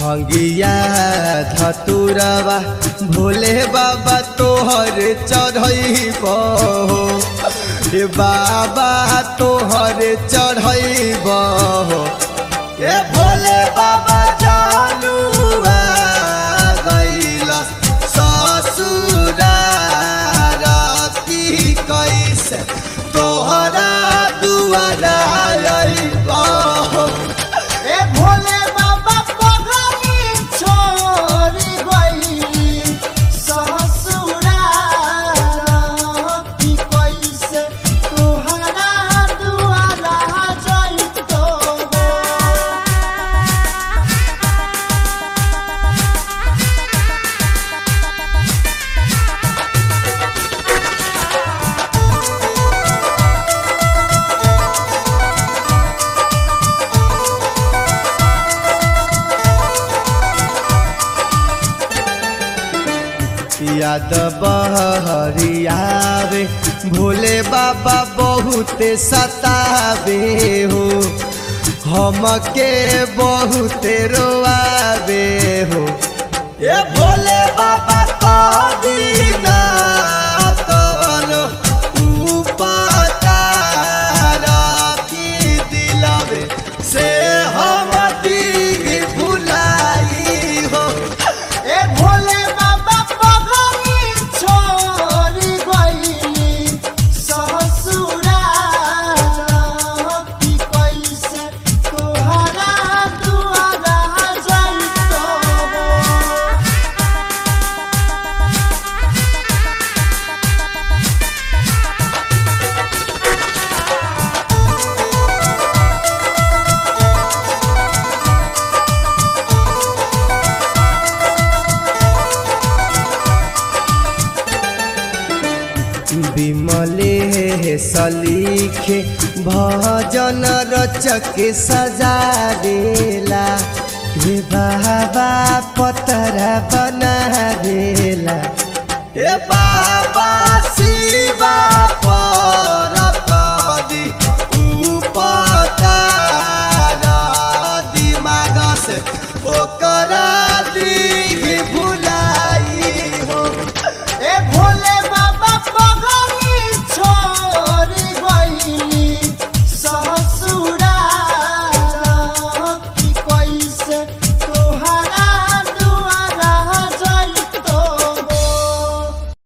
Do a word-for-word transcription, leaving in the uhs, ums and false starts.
भंगिया धतुरवा भोले बाबा तोहर चढ़ैब ए बाबा तोहर चढ़ैब ए भोले बाबा जानुआ गइल ससुरार की कैसे तोहरा दुआरा अइब ए भोले बाबा पगली छोड़ी गइली ससुरार की कैसे तोहरा दुआरा जइतो याद बहरियावे भोले बाबा बहुत सतावे हो हमके बहुत रोआवे हो ए भोले बाबा कदीना तोलो उपकार की दिलावे से हम दिल भुलाई हो ए भोले बाबा पगली छोड़ी गइली ससुरार की कैसे तोहरा दुआरा जइतो विमले सलीखे भजन रचक सजा देला हे बाबा पतरा बना देला ए बाबा शिवा पर कदी